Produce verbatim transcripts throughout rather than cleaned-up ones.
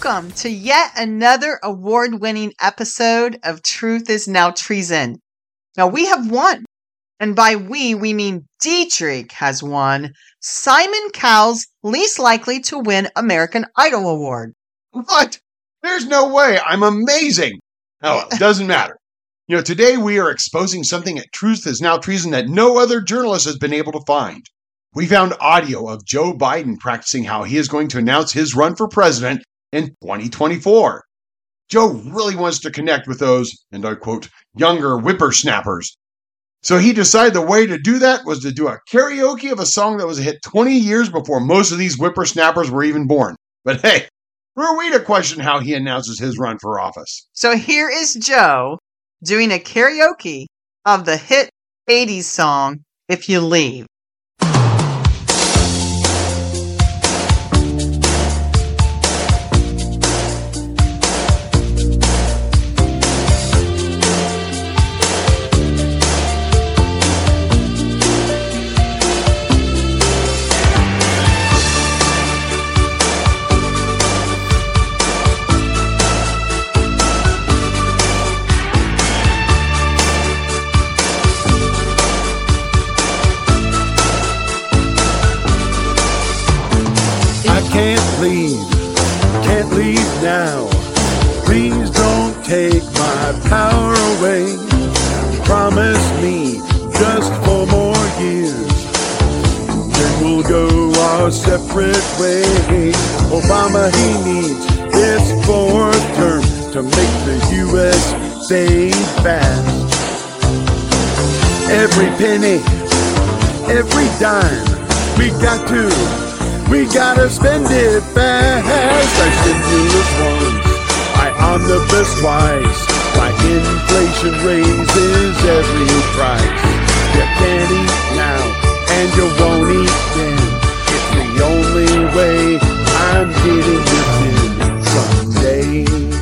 Welcome to yet another award-winning episode of Truth is Now Treason. Now, we have won, and by we, we mean Dietrich has won Simon Cowell's Least Likely to Win American Idol Award. What? There's no way. I'm amazing. Oh, well, it doesn't matter. You know, today we are exposing something at Truth is Now Treason that no other journalist has been able to find. We found audio of Joe Biden practicing how he is going to announce his run for president in twenty twenty-four. Joe really wants to connect with those, and I quote, younger whippersnappers. So he decided the way to do that was to do a karaoke of a song that was a hit twenty years before most of these whippersnappers were even born. But hey, who are we to question how he announces his run for office? So here is Joe doing a karaoke of the hit eighties song, If You Leave. Can't leave, can't leave now. Please don't take my power away. Promise me just four more years, then we'll go our separate ways. Obama, he needs this fourth term to make the U S fade fast. Every penny, every dime, we got to We gotta spend it fast. I stimulus once, I omnibus twice. My inflation raises every price. You can't eat now, and you won't eat then. It's the only way I'm getting this in someday.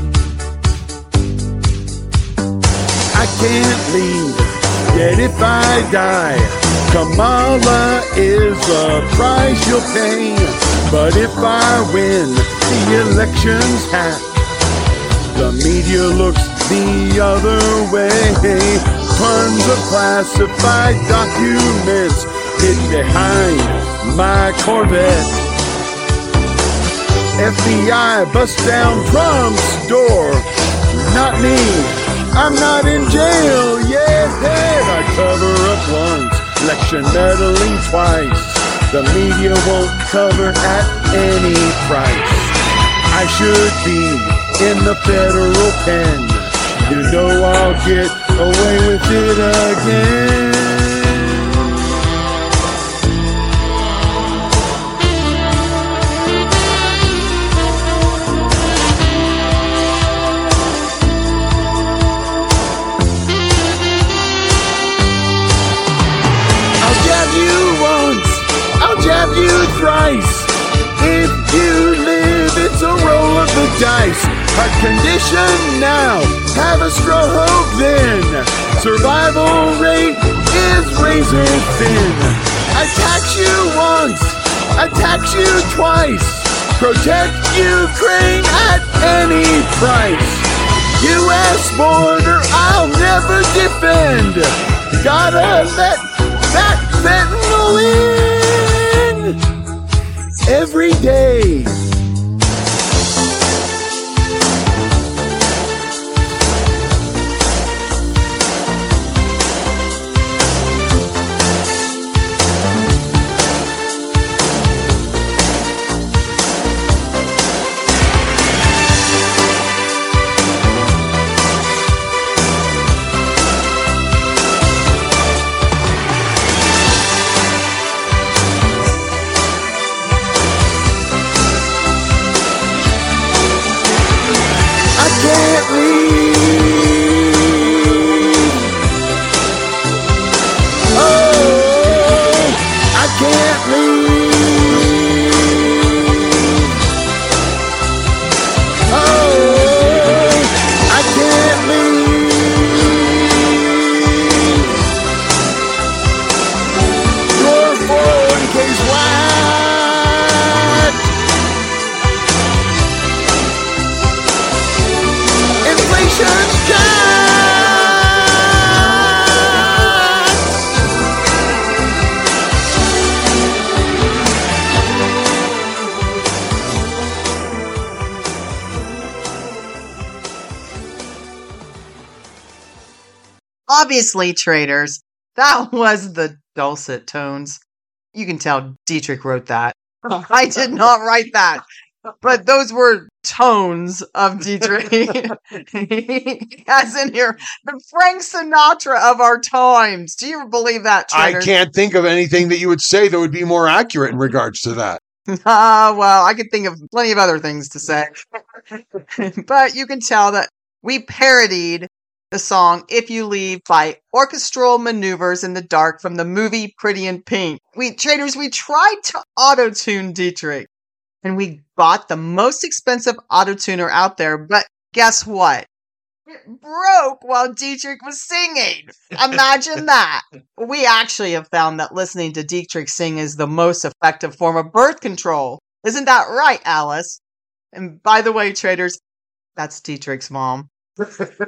I can't leave, yet if I die, Kamala is the price you'll pay. But if I win, the election's hacked. The media looks the other way. Tons of classified documents hid behind my Corvette. F B I busts down Trump's door. Not me, I'm not in jail yet. I cover up once, election meddling twice. The media won't cover at any price. I should be in the federal pen. You know I'll get away with it again. Jab you thrice. If you live, it's a roll of the dice. Heart condition now, have a stroke then. Survival rate is razor thin. I tax you once, I tax you twice. Protect Ukraine at any price. U S border I'll never defend. Gotta let that fentanyl in. Every day. Obviously, traders, that was the dulcet tones. You can tell Dietrich wrote that. I did not write that. But those were tones of Dietrich. He has in here the Frank Sinatra of our times. Do you believe that, traders? I can't think of anything that you would say that would be more accurate in regards to that. Ah, uh, well, I could think of plenty of other things to say. But you can tell that we parodied the song If You Leave by Orchestral Maneuvers in the Dark from the movie Pretty in Pink. We, traders, we tried to auto-tune Dietrich. And we bought the most expensive auto-tuner out there, but guess what? It broke while Dietrich was singing. Imagine that. We actually have found that listening to Dietrich sing is the most effective form of birth control. Isn't that right, Alice? And by the way, traders, that's Dietrich's mom. We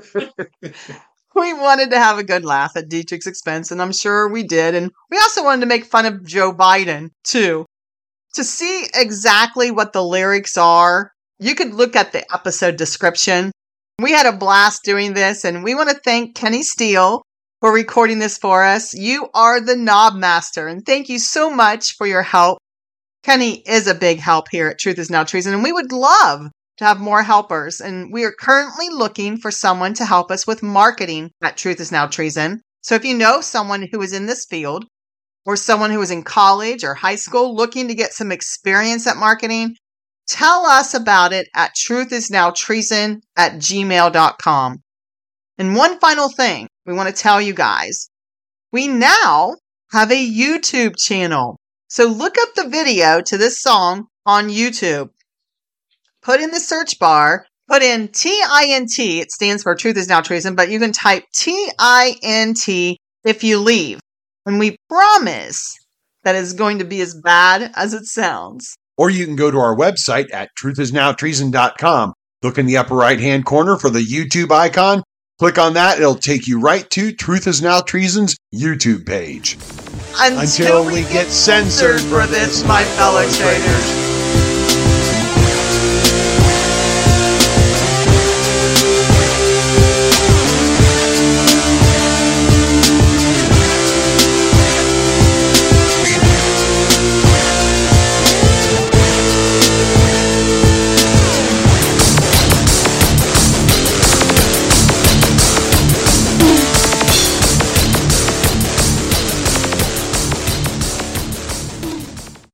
wanted to have a good laugh at Dietrich's expense, and I'm sure we did. And we also wanted to make fun of Joe Biden, too. To see exactly what the lyrics are, you could look at the episode description. We had a blast doing this, and we want to thank Kenny Steele for recording this for us. You are the knob master, and thank you so much for your help. Kenny is a big help here at Truth is Now Treason, and we would love to have more helpers. And we are currently looking for someone to help us with marketing at Truth is Now Treason. So if you know someone who is in this field, or someone who is in college or high school looking to get some experience at marketing, tell us about it at truthisnowtreason at gmail dot com. And one final thing we want to tell you guys. We now have a YouTube channel. So look up the video to this song on YouTube. Put in the search bar, put in T I N T. It stands for Truth is Now Treason, but you can type T I N T if you leave. And we promise that it's going to be as bad as it sounds. Or you can go to our website at truth is now treason dot com. Look in the upper right-hand corner for the YouTube icon. Click on that. It'll take you right to Truth is Now Treason's YouTube page. Until, Until we get censored for this, my fellow traders.